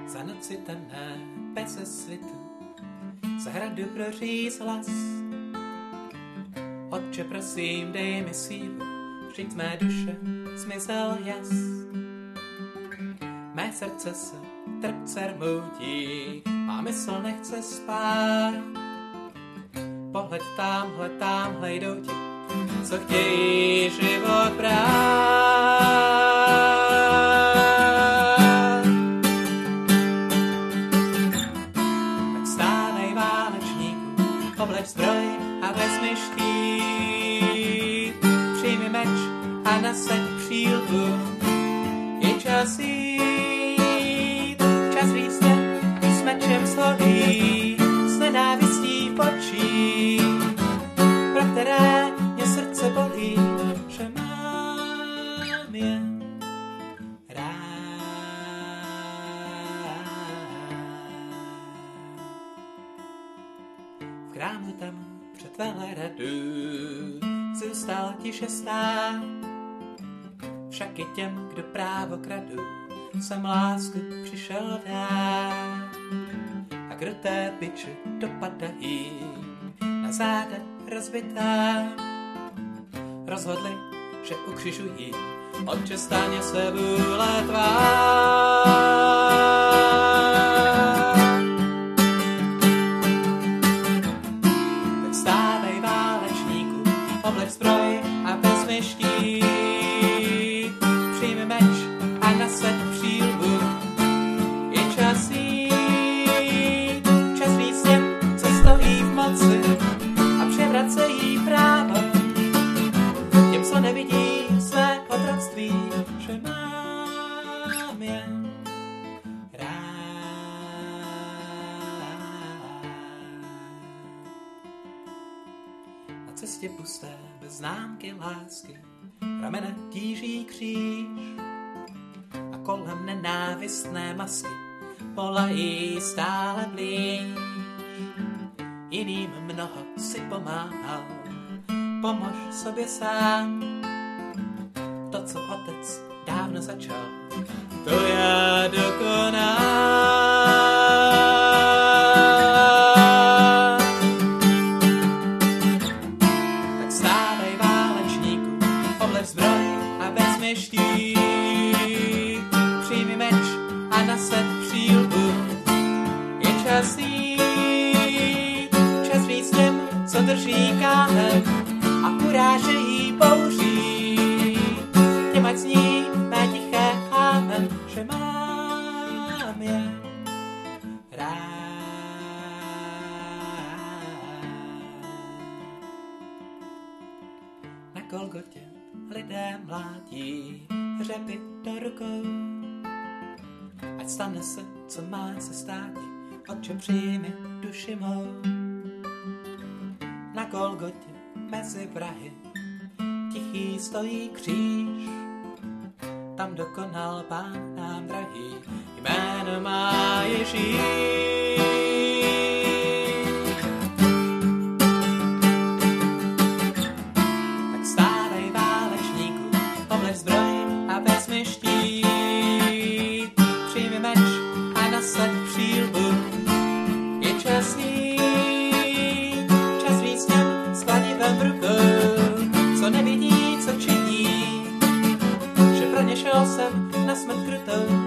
Za noci temné, bez svitu, za hradu proříz hlas. Otče, prosím, dej mi sílu, vždyť z mé duše zmizel jas. Mé srdce se trpce rmoutí, má mysl nechce spát. Pohled tamhle jdou ti, co chtějí život brát. Tak stávej, válečníku, obleč zbroj a vezmi štít. Přijmi meč a nasaď přílbu, je čas jít. Čas říct s mečem shodí, s nenávistí v očích, pro které mě srdce bolí, že mám je rád. V chrámu tam před Veleradu zůstal tiše stát, však i těm, kdo právo kradu, jsem lásku přišel dát. A kruté biče dopadají na záda rozbitá, rozhodli, že ukřižují, Otče, stáně se vůle tvá. Tak stávej, válečníku, obleč zbroj a vezmi štít. Přijmi meč a nasaď přílbu, je čas jít. Čas říct těm, co stojí v moci a převracejí právo. Těm, co nevidí své otroctví, že mám je rád. Na cestě pusté, bez známky lásky, ramena tíží kříž a kolem nenávistné masky volají stále blíž. Jiným mnoho si pomáhal, pomož sobě sám. To, co otec dávno začal, to já dokonám. Tak stávej, válečníku, obleč zbroj a vezmi štít. Přijmi meč a nasaď přílbu, je čas jít. Čas říct těm, co drží kámen a urážejí bouří. Těm ať zní mé tiché amen, že mám je rád. Na Golgotě lidé mlátí hřeby do rukou. Ať stane se, co má se státi, Otče, přijmi duši mou. Na Golgotě mezi vrahy tichý stojí kříž, tam dokonal Pán nám drahý, jméno má Ježíš. Tak stávej, válečníku, obleč zbroj a vezmi štít. Přijmi meč a nasaď přílbu, je čas jít. Čas říct těm s kladivem v rukou, co nevidí, co činí, že pro ně šel jsem na smrt krutou.